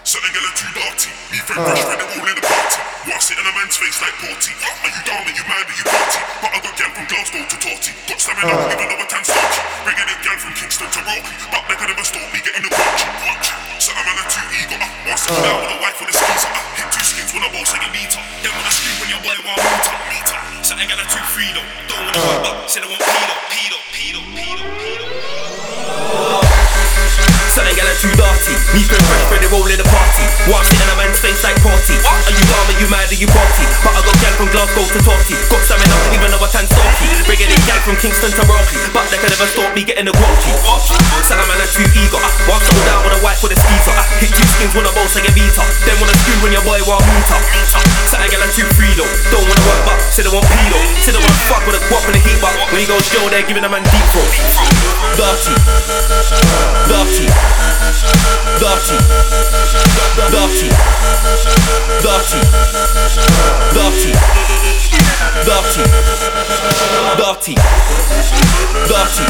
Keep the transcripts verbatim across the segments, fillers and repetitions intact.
Certain girl are too dirty. Me friend fresh friend, they're all in the party. What I sit in a man's face like Porty. Are you down, are you mad, are you party? But I got gal from Glasgow to Torty. Got stamina, even though I tan starchy. Bringing in gal from Kingston to Rocky. But they can never stop me getting the watch. Certain man are too eager. While sitting down with a wife with a skeezer. Hit two skins when I bowl saying meter. Then when I scream when your boy want meter, meter. Certain gal are too free though. Don't wanna work up, say they want pedo, pedo, pedo, pedo, pedo. Certain gal are too dirty. Me friend fresh friend, they roll in the party. While sitting in a man's face like Porty. Are you dumb, are you mad, are you party? But I got gal from Glasgow to Torty. Got stamina, even though I tan starchy. Bringing in gal from Kingston to Rocky. But they can never stop me getting the guachi. Certain man are too eager. While settle down with a wife with a skeezer. Hit two skins when I bowl saying meter. Then when I screw when your boy want meter. Certain gal are too free though. Don't wanna work but say they want pedo. Say they wanna fuck with a guap in the heat. But when he goes Joe, they're giving a man deep throat. Dirty, dirty, dirty, dirty, dirty, dirty, dirty, dirty, dirty, dirty, dirty,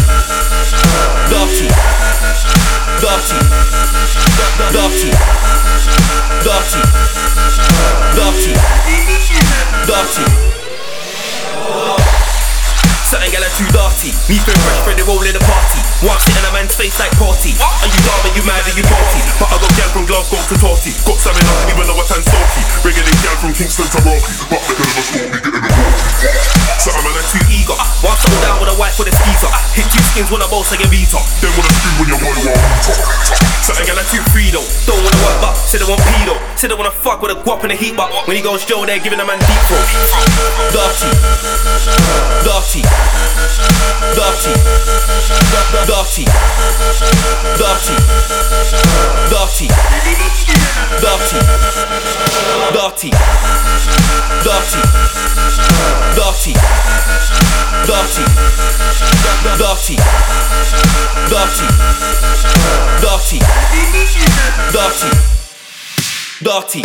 dirty, dirty, dirty, dirty, dirty. Certain gal are too dirty. Me friend fresh friend, they roll in the party. While sitting in a man's face like Porty. Are you dumb, are you mad, are you party? But I got gal from Glasgow to Torty. Got stamina, even though I tan starchy. Bringing in gal from Kingston to Rocky. But they can never stop me getting the guachi. Certain man are too eager. While settle down with a wife with a skeezer. Hit two skins when I bowl saying meter. Then when I screw when your boy want meter. Certain gal are too free though. Don't wanna work but say they want pedo. Say they wanna fuck with a guap in the heat. But when he goes Joe, they're giving a man deep throat. Dirty, dirty, dirty, dirty, dirty, dirty, dirty, dirty, dirty, dirty, dirty, dirty, dirty, dirty, dirty, dirty.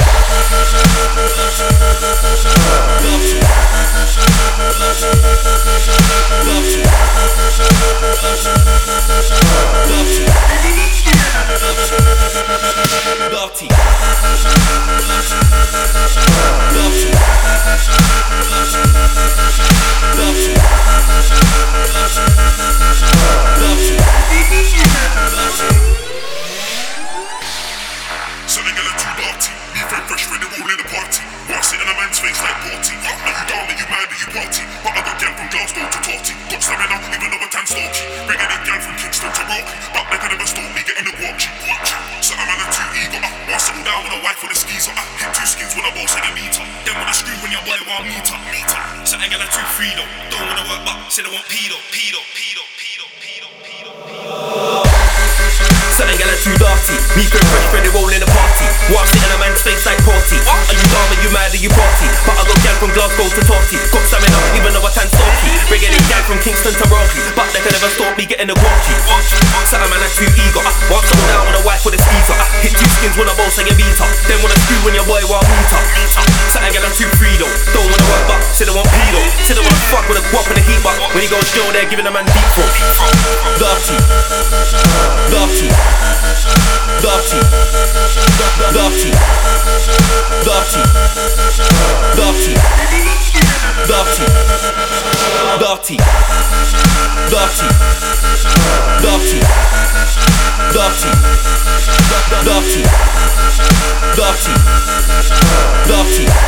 Certain gal are too dirty. Me friend fresh friend, they're all in the party. While sitting in a man's face like Porty. Are you dumb, are you mad, are you party? But I got gal from Glasgow to Torty. Got stamina, even though I tan starchy. Bringing in gal from Kingston to Rocky. But they can never stop me getting the guachi. Certain man are too eager. While settle down with a wife with a skeezer. Hit two skins when I bowl saying meter. Then when I screw when your boy want meter, meter. Certain gal are too free though. Don't wanna work but say they want pedo, pedo, pedo, pedo, pedo, pedo, pedo. Certain gal are too dirty. Me friend fresh friend, they roll in the party. While sitting in a man's face like Porty. Are you dumb, are you mad, are you party? But I got gal from Glasgow to Torty. Got stamina, even though I tan starchy. Bringing in gal from Kingston to Rocky. But they can never stop me getting the guachi. Certain man are too eager. While settle down with a wife with a skeezer. Hit two skins when I bowl saying meter. Then when I screw when your boy want meter. Certain gal are too free though. Don't wanna work but say they want pedo. Say they wanna fuck with a guap in the heat. But when he goes Joe, they're giving a man deep throat. Dirty, dirty, dirty, dirty, dirty, dirty, dirty, dirty, dirty, dirty, dirty, dirty, dirty, dirty,